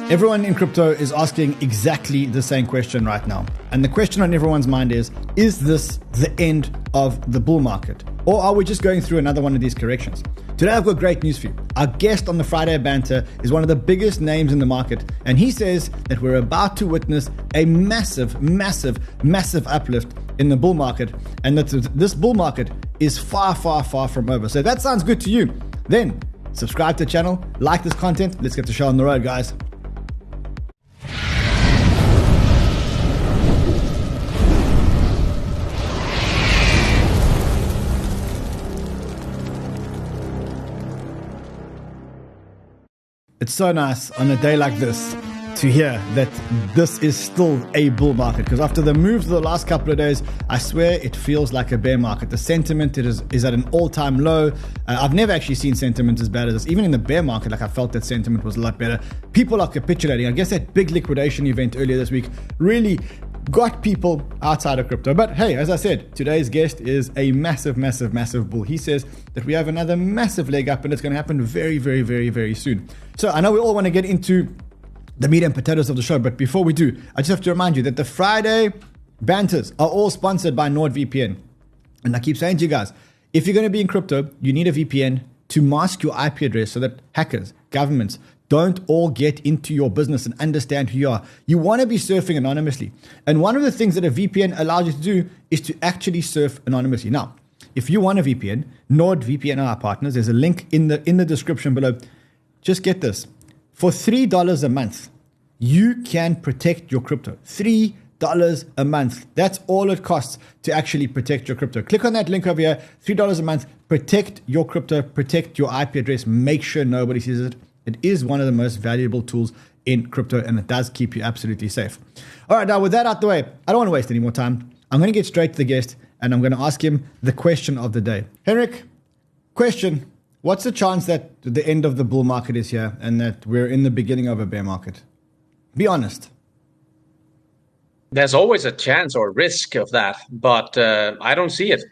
Everyone in crypto is asking exactly the same question right now. And the question on everyone's mind is this the end of the bull market? Or are we just going through another one of these corrections? Today I've got great news for you. Our guest on the Friday Banter is one of the biggest names in the market. And he says that we're about to witness a massive uplift in the bull market. And that this bull market is far from over. So if that sounds good to you, then subscribe to the channel, like this content. Let's get the show on the road, guys. It's so nice on a day like this to hear that this is still a bull market, because after the moves of the last couple of days, I swear it feels like a bear market. The sentiment is at an all-time low. I've never actually seen sentiment as bad as this. Even in the bear market, I felt that sentiment was a lot better. People are capitulating. I guess that big liquidation event earlier this week really got people outside of crypto. But hey, as I said, today's guest is a massive bull. He says that we have another massive leg up and it's going to happen very soon. So I know we all want to get into the meat and potatoes of the show, but before we do, I just have to remind you that the Friday banters are all sponsored by NordVPN. And I keep saying to you guys, if you're going to be in crypto, you need a VPN to mask your IP address so that hackers, governments, don't all get into your business and understand who you are. You want to be surfing anonymously. And one of the things that a VPN allows you to do is to actually surf anonymously. Now, if you want a VPN, NordVPN are our partners. There's a link in the description below. Just get this. For $3 a month, you can protect your crypto. $3 a month. That's all it costs to actually protect your crypto. Click on that link over here. $3 a month. Protect your crypto. Protect your IP address. Make sure nobody sees it. It is one of the most valuable tools in crypto, and it does keep you absolutely safe. All right, now with that out the way, I don't want to waste any more time. I'm going to get straight to the guest, and I'm going to ask him the question of the day. Henrik, question. What's the chance that the end of the bull market is here and that we're in the beginning of a bear market? Be honest. There's always a chance or risk of that, but I don't see it.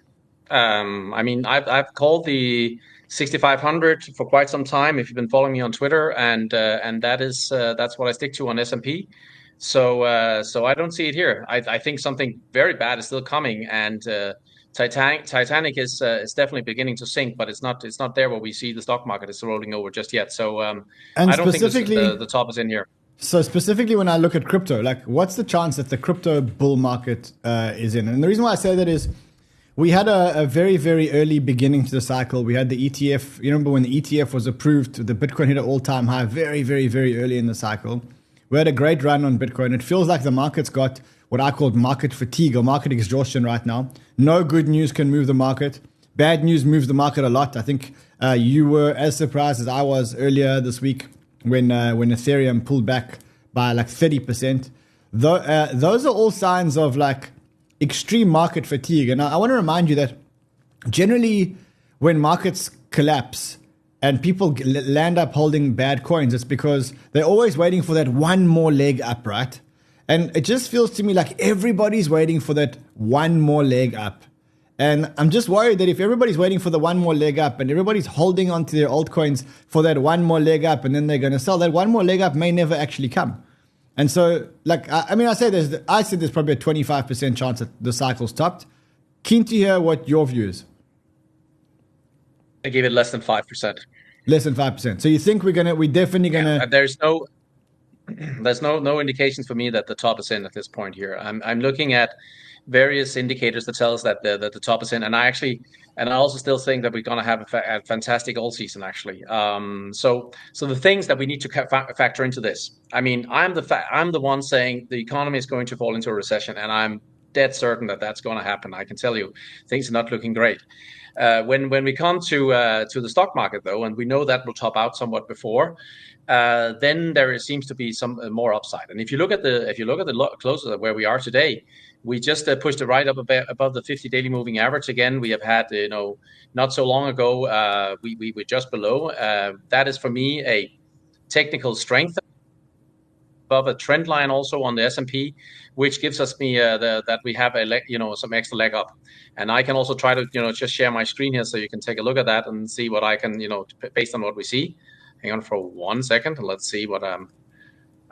I've called the 6,500 for quite some time. If you've been following me on Twitter, and that's what I stick to on S&P. So I don't see it here. I think something very bad is still coming, and Titanic is definitely beginning to sink, but it's not there where we see the stock market is rolling over just yet. So I don't think the top is in here. So specifically, when I look at crypto, what's the chance that the crypto bull market is in? And the reason why I say that is, we had a very early beginning to the cycle. We had the ETF. You remember when the ETF was approved, the Bitcoin hit an all-time high very early in the cycle. We had a great run on Bitcoin. It feels like the market's got what I call market fatigue or market exhaustion right now. No good news can move the market. Bad news moves the market a lot. I think you were as surprised as I was earlier this week when Ethereum pulled back by 30%. Those are all signs of extreme market fatigue. And I want to remind you that generally when markets collapse and people land up holding bad coins, it's because they're always waiting for that one more leg up, right? And it just feels to me like everybody's waiting for that one more leg up. And I'm just worried that if everybody's waiting for the one more leg up and everybody's holding onto their altcoins for that one more leg up and then they're going to sell, that one more leg up may never actually come. And so, I said there's probably a 25% chance that the cycle stopped. Keen to hear what your view is. I gave it less than 5%. Less than 5%. So you think we're definitely gonna? There's no indications for me that the top is in at this point here. I'm looking at various indicators that tell us that the top is in, and I also still think that we're going to have a fantastic all season actually. So the things that we need to factor into this. I'm the one saying the economy is going to fall into a recession, and I'm dead certain that that's going to happen. I can tell you, things are not looking great. When we come to the stock market though, and we know that will top out somewhat before. Then there seems to be some more upside. And if you look at the closes of where we are today, we just pushed it right up above the 50 daily moving average again. We have had, not so long ago, we were just below. That is for me a technical strength above a trend line also on the S&P, which gives us that we have some extra leg up. And I can also try to just share my screen here so you can take a look at that and see what I can based on what we see. Hang on for 1 second. Let's see what I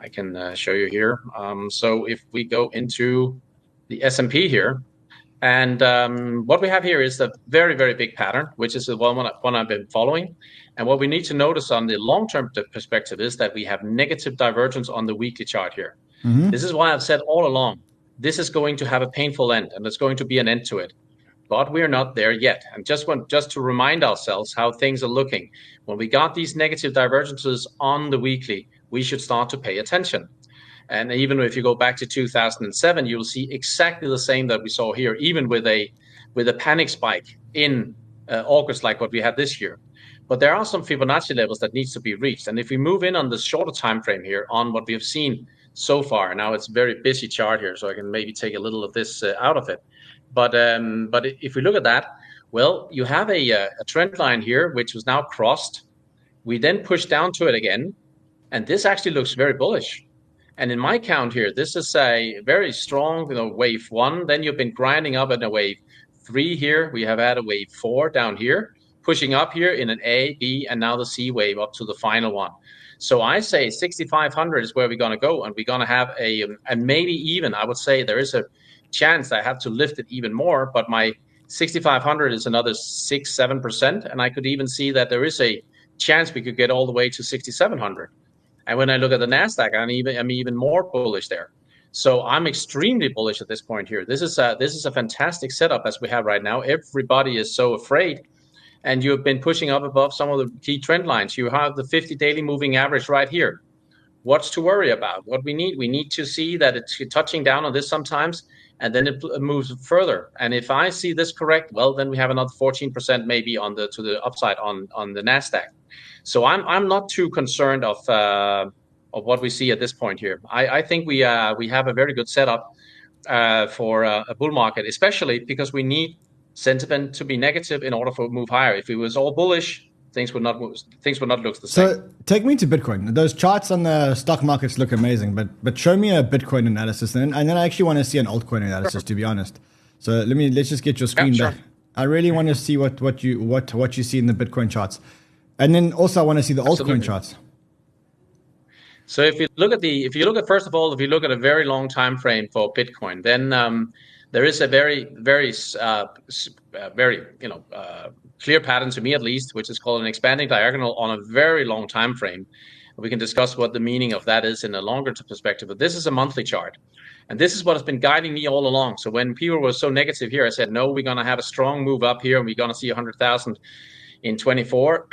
I can show you here. So if we go into the S&P here, and what we have here is the very, very big pattern, which is the one I've been following. And what we need to notice on the long-term perspective is that we have negative divergence on the weekly chart here. Mm-hmm. This is why I've said all along, this is going to have a painful end, and there's going to be an end to it. But we're not there yet. And just to remind ourselves how things are looking, when we got these negative divergences on the weekly, we should start to pay attention. And even if you go back to 2007, you'll see exactly the same that we saw here, even with a panic spike in August like what we had this year. But there are some Fibonacci levels that needs to be reached. And if we move in on the shorter time frame here on what we have seen so far, now it's a very busy chart here, so I can maybe take a little of this out of it. But if we look at that, well, you have a trend line here, which was now crossed. We then push down to it again, and this actually looks very bullish. And in my count here, this is a very strong, wave 1. Then you've been grinding up in a wave 3 here. We have had a wave 4 down here, pushing up here in an A, B, and now the C wave up to the final one. So I say 6,500 is where we're going to go, and we're going to have and maybe even, I would say there is a chance I have to lift it even more, but my 6,500 is another 6-7%, and I could even see that there is a chance we could get all the way to 6,700. And when I look at the Nasdaq, I'm even more bullish there. So I'm extremely bullish at this point here. This is a fantastic setup as we have right now. Everybody is so afraid, and you've been pushing up above some of the key trend lines. You have the 50 daily moving average right here. What's to worry about? What we need to see that it's touching down on this sometimes, and then it moves further. And if I see this correct, well, then we have another 14% maybe to the upside on the Nasdaq. So I'm not too concerned of what we see at this point here. I think we have a very good setup for a bull market, especially because we need sentiment to be negative in order for it to move higher. If it was all bullish, things would not look the same. So take me to Bitcoin. Those charts on the stock markets look amazing, but show me a Bitcoin analysis, and then I actually want to see an altcoin analysis, to be honest. So let's just get your screen back. I really want to see what you see in the Bitcoin charts. And then also I want to see the altcoin charts. So if you look at a very long time frame for Bitcoin, then there is a very, very, very clear pattern to me at least, which is called an expanding diagonal on a very long time frame. We can discuss what the meaning of that is in a longer perspective, but this is a monthly chart. And this is what has been guiding me all along. So when people were so negative here, I said, no, we're going to have a strong move up here, and we're going to see 100,000 in 24.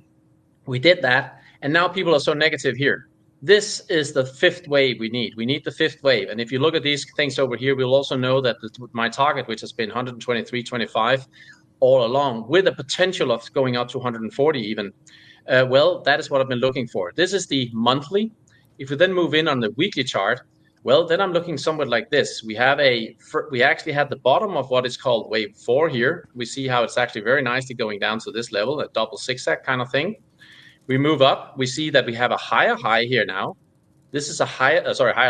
We did that, and now people are so negative here. This is the fifth wave we need. We need the fifth wave. And if you look at these things over here, we'll also know that my target, which has been 123.25 all along, with a potential of going up to 140 even, well, that is what I've been looking for. This is the monthly. If we then move in on the weekly chart, well, then I'm looking somewhat like this. We actually had the bottom of what is called wave 4 here. We see how it's actually very nicely going down to this level, a double zigzag kind of thing. We move up. We see that we have a higher high here now. This is a higher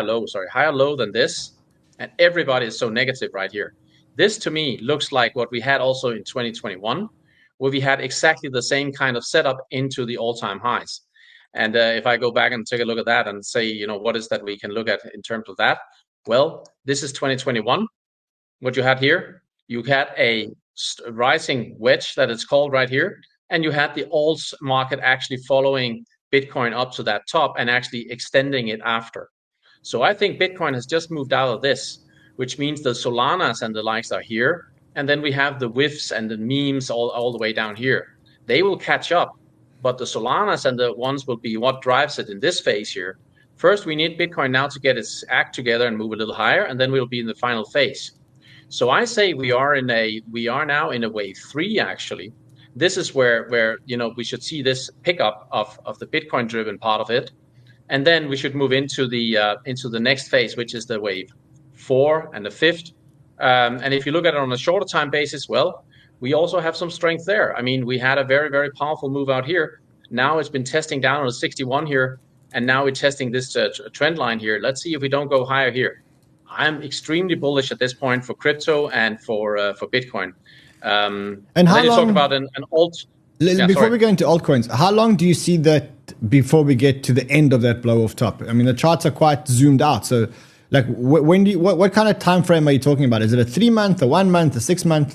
low than this. And everybody is so negative right here. This to me looks like what we had also in 2021, where we had exactly the same kind of setup into the all-time highs. And if I go back and take a look at that and say, what is that we can look at in terms of that? Well, this is 2021. What you had here, you had a rising wedge that it's called right here. And you had the alts market actually following Bitcoin up to that top and actually extending it after. So I think Bitcoin has just moved out of this, which means the Solanas and the likes are here. And then we have the WIFs and the memes all the way down here. They will catch up. But the Solanas and the ones will be what drives it in this phase here. First, we need Bitcoin now to get its act together and move a little higher, and then we'll be in the final phase. So I say we are now in a wave 3 actually. This is where we should see this pickup of the Bitcoin-driven part of it, and then we should move into the next phase, which is the wave 4 and the 5th. And if you look at it on a shorter time basis, well, we also have some strength there. I mean, we had a very, very powerful move out here. Now it's been testing down on a 61 here, and now we're testing this trend line here. Let's see if we don't go higher here. I'm extremely bullish at this point for crypto and for Bitcoin. And how then you long, talk about an alt. Before we go into altcoins, how long do you see that before we get to the end of that blow off top? I mean, the charts are quite zoomed out. So, like, what kind of time frame are you talking about? Is it a 3 month, a 1 month, a 6 month?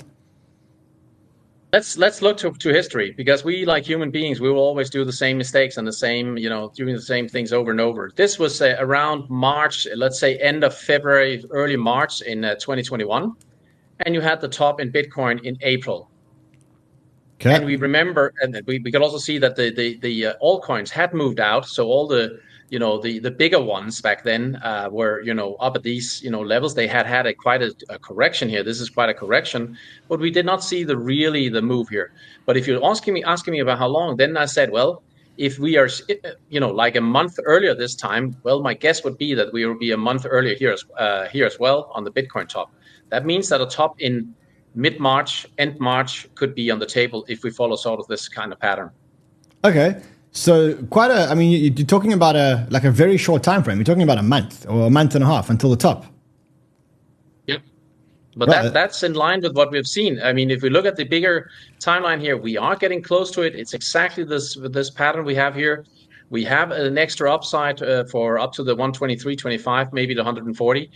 Let's look to history, because we, like human beings, we will always do the same mistakes and the same, doing the same things over and over. This was around March, let's say end of February, early March in 2021, and you had the top in Bitcoin in April. Okay. And we remember, and we could also see that the altcoins had moved out. So all the bigger ones back then were up at these levels. They had quite a correction here. This is quite a correction, but we did not see the move here. But if you're asking me about how long, then I said, well, if we are like a month earlier this time, well, my guess would be that we will be a month earlier here as well on the Bitcoin top. That means that a top in mid-March, end March could be on the table if we follow sort of this kind of pattern. Okay. So you're talking about a very short time frame. You're talking about a month or a month and a half until the top. Yep. But right. That's in line with what we've seen. I mean, if we look at the bigger timeline here, we are getting close to it. It's exactly this pattern we have here. We have an extra upside for up to the 123.25, maybe the 140.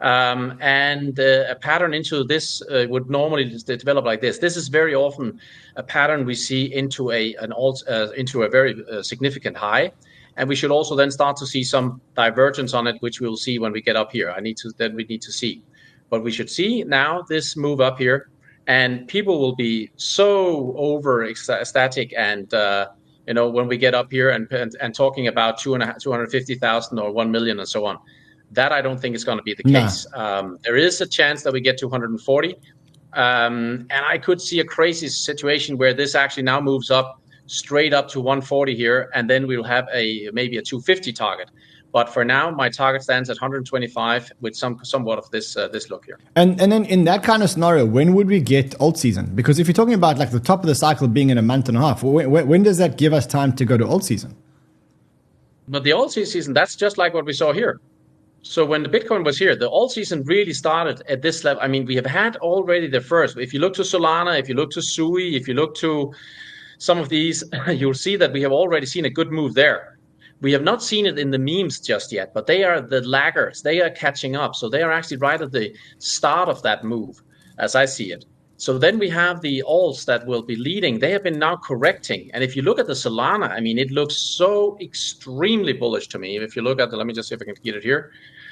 And a pattern into this would normally develop like this. This is very often a pattern we see into a very significant high, and we should also then start to see some divergence on it, which we'll see when we get up here. We need to see, but we should see now this move up here, and people will be so over ecstatic and when we get up here and talking about 250,000 or 1 million and so on. That I don't think is going to be the case. No. There is a chance that we get to 140. And I could see a crazy situation where this actually now moves up straight up to 140 here, and then we'll have maybe a 250 target. But for now, my target stands at 125 with somewhat of this look here. And then in that kind of scenario, when would we get alt season? Because if you're talking about like the top of the cycle being in a month and a half, when does that give us time to go to alt season? But the alt season, that's just like what we saw here. So when the Bitcoin was here, the alt season really started at this level. I mean, we have had already the first. If you look to Solana, if you look to Sui, if you look to some of these, you'll see that we have already seen a good move there. We have not seen it in the memes just yet, but they are the laggards. They are catching up. So they are actually right at the start of that move, as I see it. So then we have the alts that will be leading. They have been now correcting. And if you look at the Solana, I mean, it looks so extremely bullish to me. If you look at let me just see if I can get it here.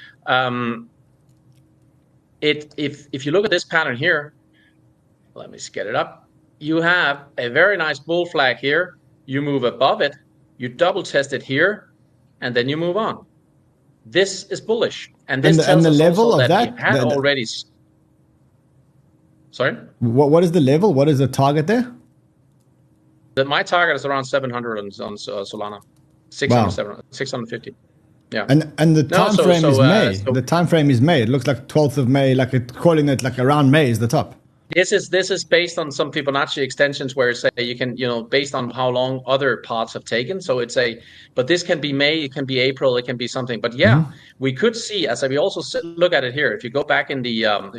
If you look at this pattern here, let me just get it up. You have a very nice bull flag here. You move above it, you double test it here, and then you move on. This is bullish, and this tells the us level also of that we had already. Sorry. What is the level? What is the target there? My target is around 700 on Solana, 650. Yeah. And the time frame is May. The time frame is May. It looks like 12th of May, calling it like around May is the top. This is based on some Fibonacci extensions where say you can, based on how long other parts have taken. So but this can be May, it can be April, it can be something. But yeah, we could see, as we also look at it here. If you go back to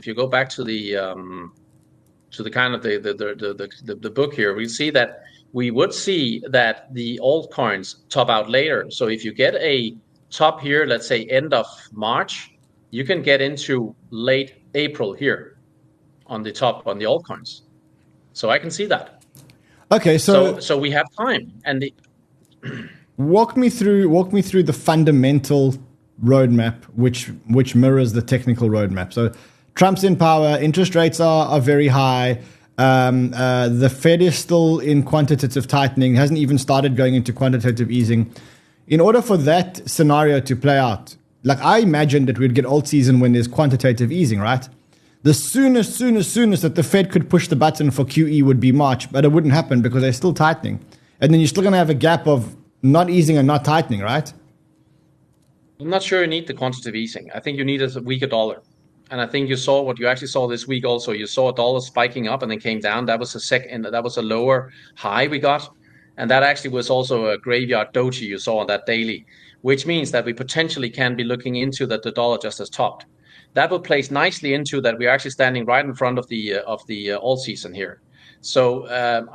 the kind of the book here, we see that we would see that the altcoins top out later. So if you get a top here, let's say end of March, you can get into late April here on the top on the altcoins. So I can see that. Okay, so we have time. And walk me through the fundamental roadmap which mirrors the technical roadmap. So Trump's in power, interest rates are very high. The Fed is still in quantitative tightening, hasn't even started going into quantitative easing. In order for that scenario to play out, like I imagined that we'd get alt season when there's quantitative easing, right? The soonest that the Fed could push the button for QE would be March, but it wouldn't happen because they're still tightening. And then you're still going to have a gap of not easing and not tightening, right? I'm not sure you need the quantitative easing. I think you need a weaker dollar. And I think you saw what you actually saw this week also. You saw a dollar spiking up and then came down. That was a lower high we got. And that actually was also a graveyard doji you saw on that daily, which means that we potentially can be looking into that the dollar just has topped. That will place nicely into that we're actually standing right in front of the alt season here. So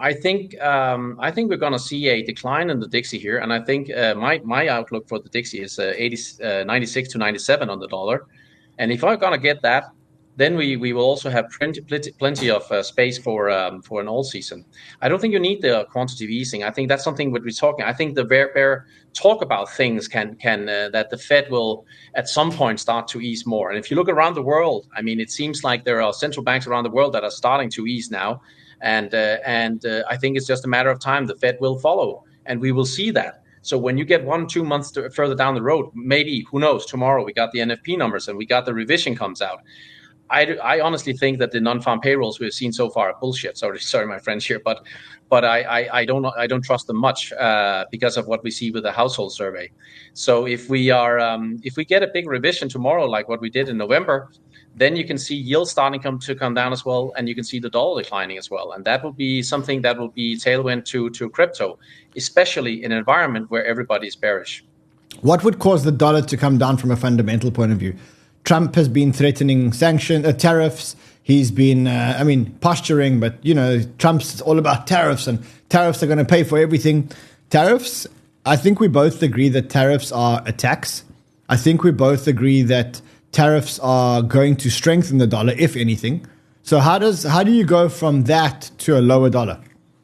I think we're going to see a decline in the Dixie here, and I think my outlook for the Dixie is 96 to 97 on the dollar. And if I'm going to get that, then we will also have plenty of space for an all season. I don't think you need the quantitative easing. I think that's something we're talking. I think the bear talk about things can that the Fed will at some point start to ease more. And if you look around the world, I mean, it seems like there are central banks around the world that are starting to ease now, and I think it's just a matter of time. The Fed will follow, and we will see that. So when you get 1-2 months further down the road, maybe, who knows, tomorrow we got the NFP numbers and we got the revision comes out. I honestly think that the non-farm payrolls we've seen so far are bullshit. Sorry, my friends here, but I don't trust them much because of what we see with the household survey. So if we get a big revision tomorrow, like what we did in November, then you can see yields starting to come down as well, and you can see the dollar declining as well, and that will be something that will be tailwind to crypto, especially in an environment where everybody is bearish. What would cause the dollar to come down from a fundamental point of view? Trump has been threatening tariffs. He's been, posturing, but, Trump's all about tariffs, and tariffs are going to pay for everything. Tariffs, I think we both agree that tariffs are a tax. I think we both agree that tariffs are going to strengthen the dollar, if anything. So how do you go from that to a lower dollar?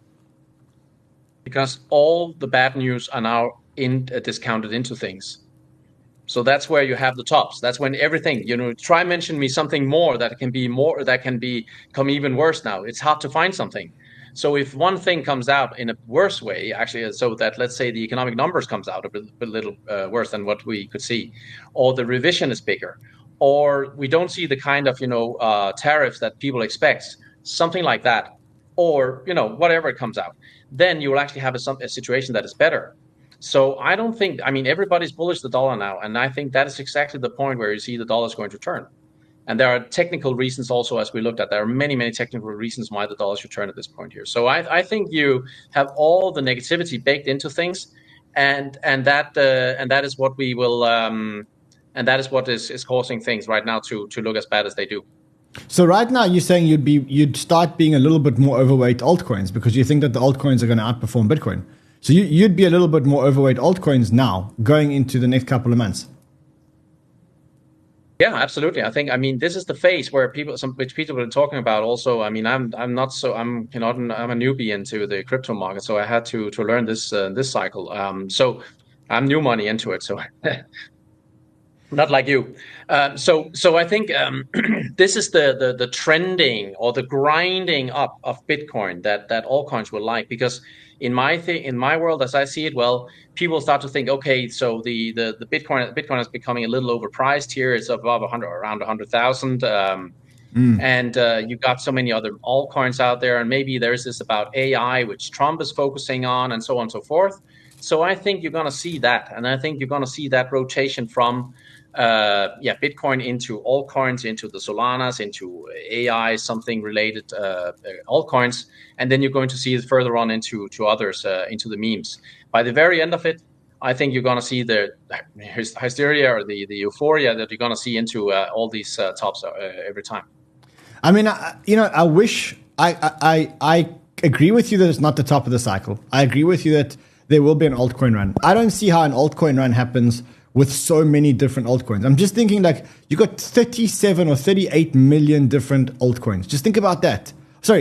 Because all the bad news are now discounted into things. So that's where you have the tops. That's when everything, try mention me something more that can become even worse now. It's hard to find something. So if one thing comes out in a worse way, actually, so that let's say the economic numbers comes out a little worse than what we could see, or the revision is bigger, or we don't see the kind of, tariffs that people expect, something like that, or, whatever it comes out, then you will actually have a situation that is better. So I don't think, everybody's bullish the dollar now, and I think that is exactly the point where you see the dollar is going to turn. And there are technical reasons also, as we looked at. There are many, many technical reasons why the dollar should turn at this point here. So I think you have all the negativity baked into things, and that is what we will, and that is what is causing things right now to look as bad as they do. So right now you're saying you'd start being a little bit more overweight altcoins because you think that the altcoins are going to outperform Bitcoin. So you'd be a little bit more overweight altcoins now going into the next couple of months. Yeah, absolutely. I think, this is the phase where which people are talking about also. I'm a newbie into the crypto market, so I had to learn this cycle. So I'm new money into it. So not like you. So I think this is the trending or the grinding up of Bitcoin that altcoins will like, because in my world, as I see it, well, people start to think, okay, so the Bitcoin is becoming a little overpriced here. It's above around 100,000. And you've got so many other altcoins out there, and maybe there's this about AI, which Trump is focusing on, and so on and so forth. So I think you're going to see that, and I think you're going to see that rotation from Bitcoin into altcoins, into the Solanas, into AI, something related altcoins, and then you're going to see it further on into others, into the memes. By the very end of it, I think you're going to see the hysteria or the euphoria that you're going to see into all these tops every time. I wish I agree with you that it's not the top of the cycle. I agree with you that there will be an altcoin run. I don't see how an altcoin run happens with so many different altcoins. I'm just thinking like you got 37 or 38 million different altcoins. Just think about that.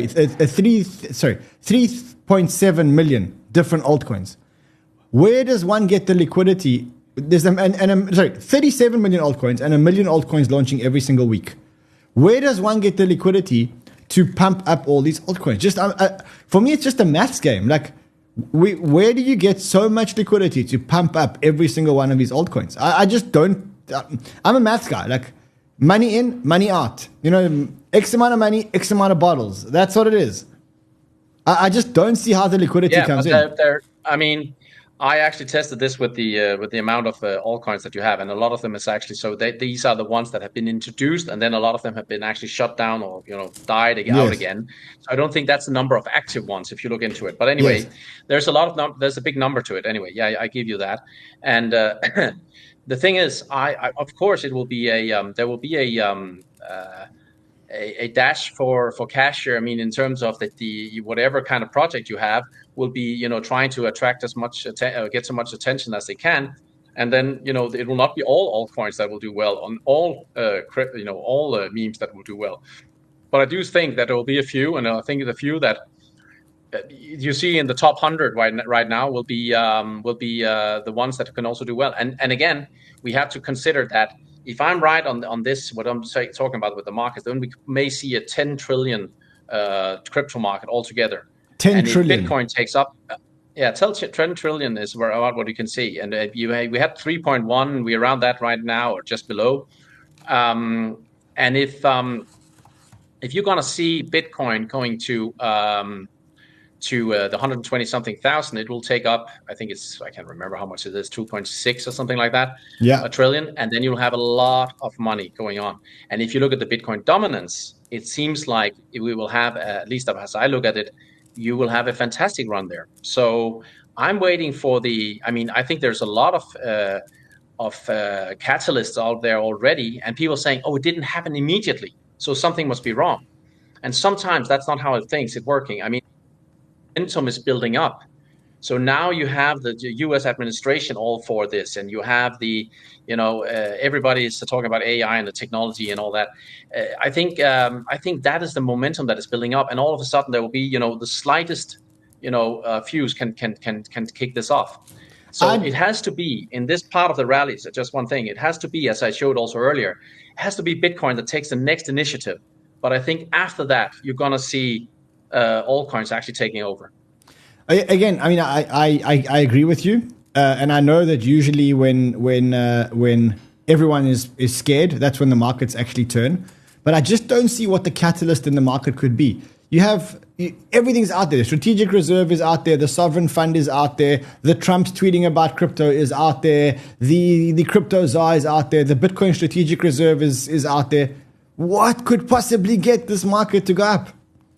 3.7 million different altcoins. Where does one get the liquidity? There's 37 million altcoins and 1 million altcoins launching every single week. Where does one get the liquidity to pump up all these altcoins? Just for me, it's just a maths game. Like, where do you get so much liquidity to pump up every single one of these altcoins? I just don't. I'm a maths guy. Like, money in, money out. X amount of money, X amount of bottles. That's what it is. I just don't see how the liquidity comes in. I actually tested this with the amount of altcoins that you have, and a lot of them is actually these are the ones that have been introduced, and then a lot of them have been actually shut down or died out again. So I don't think that's the number of active ones if you look into it. But anyway, there's a big number to it. Anyway, yeah, I give you that. And the thing is, of course, it will be there will be a dash for cash here. I mean, in terms of the whatever kind of project you have will be, trying to attract as much get so much attention as they can, and then it will not be all altcoins that will do well on all all memes that will do well. But I do think that there will be a few, and I think the few that you see in the top 100 right now will be the ones that can also do well. And again, we have to consider that if I'm right on this, what I'm talking about with the markets, then we may see a 10 trillion crypto market altogether. 10 trillion. If Bitcoin takes up, 10 trillion is about what you can see. And we had 3.1, we're around that right now, or just below. And if you're going to see Bitcoin going to the 120 something thousand, it will take up, I think I can't remember how much it is, 2.6 or something like that, a trillion. And then you'll have a lot of money going on. And if you look at the Bitcoin dominance, it seems like we will have, at least as I look at it, you will have a fantastic run there. So I'm waiting for I think there's a lot of catalysts out there already, and people saying, oh, it didn't happen immediately, so something must be wrong. And sometimes that's not how it thinks it's working. I mean, momentum is building up. So now you have the U.S. administration all for this, and you have everybody is talking about AI and the technology and all that. I think that is the momentum that is building up, and all of a sudden there will be the slightest fuse can kick this off. So it has to be in this part of the rally. So just one thing, it has to be, as I showed also earlier, it has to be Bitcoin that takes the next initiative. But I think after that you're going to see altcoins actually taking over. Again, I mean, I agree with you, and I know that usually when everyone is scared, that's when the markets actually turn. But I just don't see what the catalyst in the market could be. Everything's out there. The strategic reserve is out there. The sovereign fund is out there. The Trump's tweeting about crypto is out there. The crypto czar is out there. The Bitcoin strategic reserve is out there. What could possibly get this market to go up?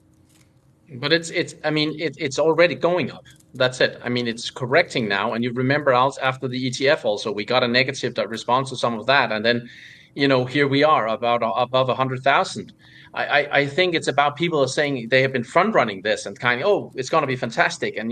But it's already going up. That's it. I mean, it's correcting now. And you remember after the ETF also, we got a negative response to some of that. And then, here we are about above 100,000. I think it's about people are saying they have been front running this and it's going to be fantastic. And,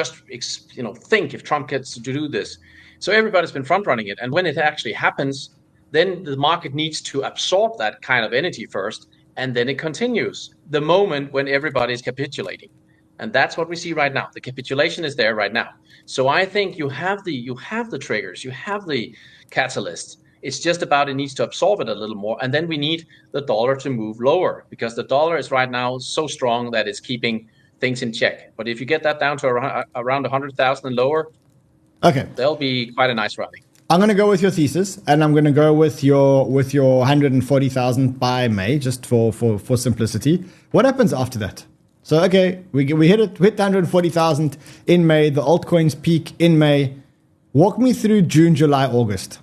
think if Trump gets to do this. So everybody's been front running it. And when it actually happens, then the market needs to absorb that kind of energy first. And then it continues the moment when everybody is capitulating. And that's what we see right now. The capitulation is there right now. So I think you have the triggers, you have the catalyst. It's just about it needs to absorb it a little more. And then we need the dollar to move lower, because the dollar is right now so strong that it's keeping things in check. But if you get that down to around 100,000 and lower, there'll be quite a nice rally. I'm going to go with your thesis, and I'm going to go with your 140,000 by May, just for simplicity. What happens after that? So, we hit the 140,000 in May. The altcoins peak in May. Walk me through June, July, August.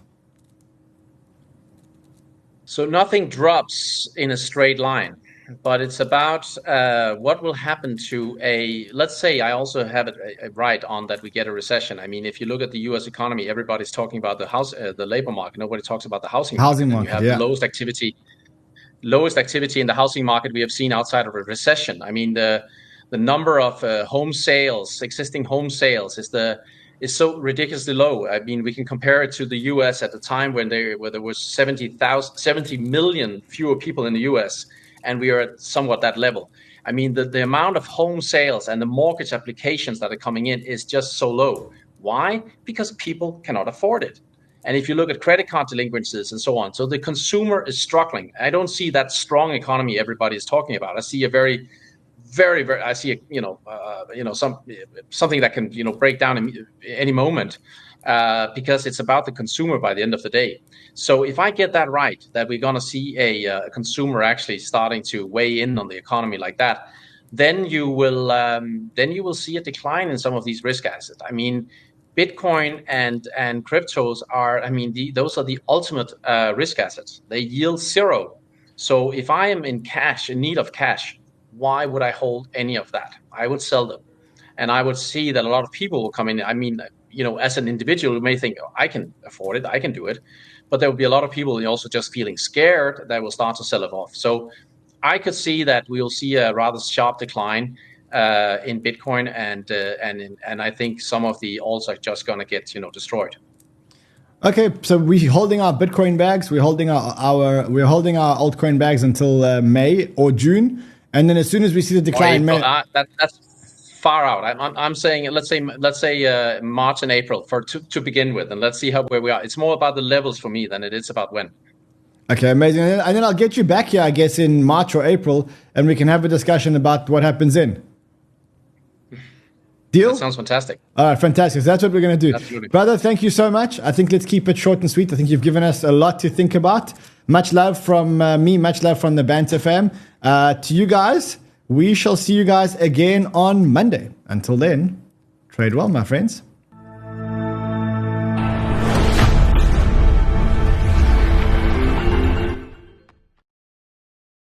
So nothing drops in a straight line. But it's about what will happen to let's say I also have it right on that we get a recession. I mean, if you look at the U.S. economy, everybody's talking about the labor market. Nobody talks about the housing market. You have the lowest activity in the housing market we have seen outside of a recession. I mean, the number of existing home sales is so ridiculously low. I mean, we can compare it to the U.S. at the time where there was 70 million fewer people in the U.S., and we are at somewhat that level. I mean, the amount of home sales and the mortgage applications that are coming in is just so low. Why? Because people cannot afford it. And if you look at credit card delinquencies and so on, so the consumer is struggling. I don't see that strong economy everybody is talking about. I see a very, very, very. I see something that can break down in any moment. Because it's about the consumer by the end of the day. So if I get that right, that we're going to see a consumer actually starting to weigh in on the economy like that, then you will see a decline in some of these risk assets. I mean, Bitcoin and cryptos are, those are the ultimate risk assets. They yield zero. So if I am in need of cash, why would I hold any of that? I would sell them. And I would see that a lot of people will come in. I mean, as an individual, you may think, oh, I can afford it, I can do it. But there will be a lot of people also just feeling scared that will start to sell it off. So I could see that we will see a rather sharp decline in Bitcoin, and I think some of the alts are just going to get destroyed. Okay, so we're holding our Bitcoin bags. We're holding our altcoin bags until May or June, and then as soon as we see the decline, that's far out. I'm saying let's say March and April to begin with, and let's see where we are. It's more about the levels for me than it is about when. Okay, amazing. And then I'll get you back here, I guess, in March or April, and we can have a discussion about what happens in. Deal? That sounds fantastic. All right, fantastic. So that's what we're going to do. Absolutely. Brother, thank you so much. I think let's keep it short and sweet. I think you've given us a lot to think about. Much love from me, much love from the Banter fam. To you guys, we shall see you guys again on Monday. Until then, trade well, my friends.